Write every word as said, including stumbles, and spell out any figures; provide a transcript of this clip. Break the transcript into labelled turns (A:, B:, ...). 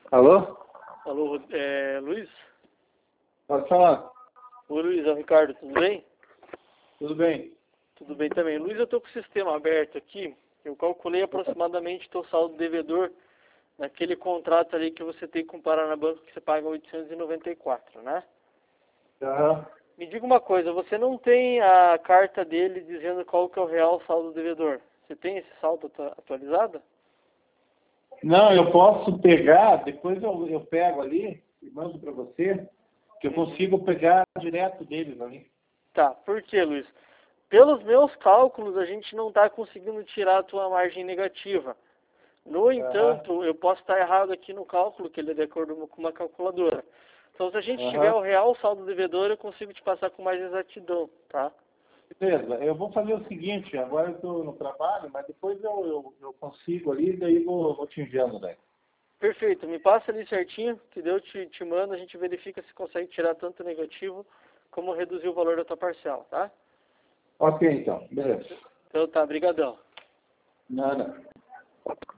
A: Alô?
B: Alô, é, Luiz?
A: Pode falar.
B: Oi, Luiz, é o Ricardo, tudo bem?
A: Tudo bem?
B: Tudo bem também. Luiz, eu estou com o sistema aberto aqui. Eu calculei aproximadamente teu saldo devedor naquele contrato ali que você tem com o Paranabanco, que você paga oitocentos e noventa e quatro, né?
A: Aham.
B: Me diga uma coisa, você não tem a carta dele dizendo qual que é o real saldo devedor? Você tem esse saldo atu- atualizado?
A: Não, eu posso pegar, depois eu, eu pego ali e mando para você, que eu consigo pegar direto deles ali.
B: Tá, por quê, Luiz? Pelos meus cálculos, a gente não está conseguindo tirar a tua margem negativa. No entanto, eu posso estar errado aqui no cálculo, que ele é de acordo com uma calculadora. Então, se a gente tiver
A: Aham.
B: o real saldo devedor, eu consigo te passar com mais exatidão, tá?
A: Beleza, eu vou fazer o seguinte, agora eu estou no trabalho, mas depois eu, eu, eu consigo ali, daí vou, vou te enviando daí.
B: Perfeito, me passa ali certinho, que eu te, te mando, a gente verifica se consegue tirar tanto negativo como reduzir o valor da tua parcela, tá?
A: Ok, então, beleza.
B: Então tá, brigadão.
A: Nada.